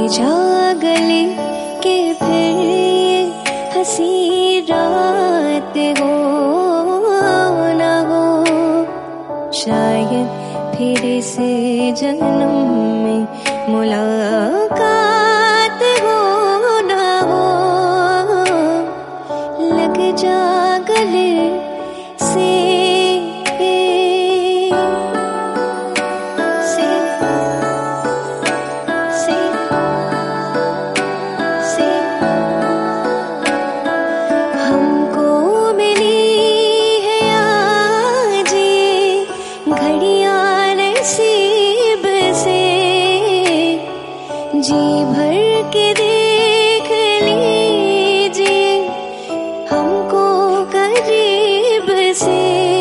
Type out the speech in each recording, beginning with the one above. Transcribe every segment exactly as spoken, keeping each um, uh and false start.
जा गले के फिर ये हंसी रात हो ना हो, शायद फिर इस जन्म में मुलाकात हो ना हो। लग जा गले से जी भर के देख लीजिए हमको करीब से,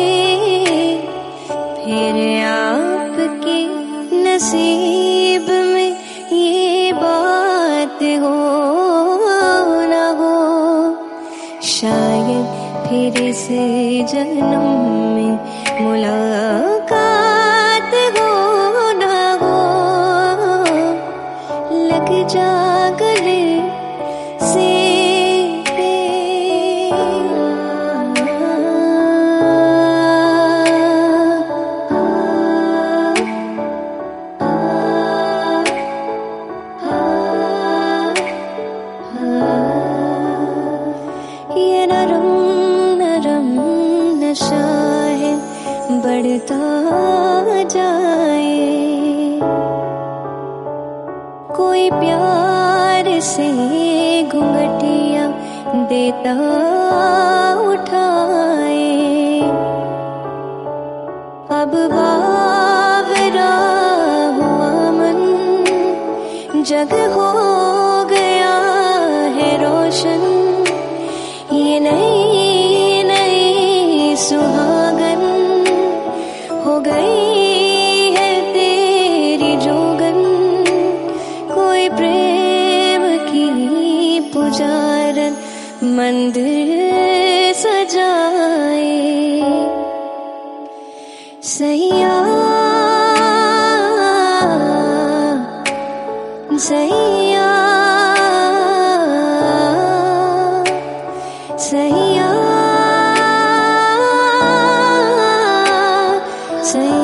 फिर आपके नसीब में ये बात हो ना हो, शायद फिर इस जन्म में मुलाकात हो ना हो। लग जा गले से ये नरम नरम नशा है बढ़ता जाए, कोई प्यार से घूंघटिया देता उठाए। अब बावरा हुआ मन जग हो गया है रोशन, ये नई नई सुहागन हो गई है तेरी जोगन। कोई प्रेम की पुजारन मंदिर सजाए, सैया सैया सैया सैया।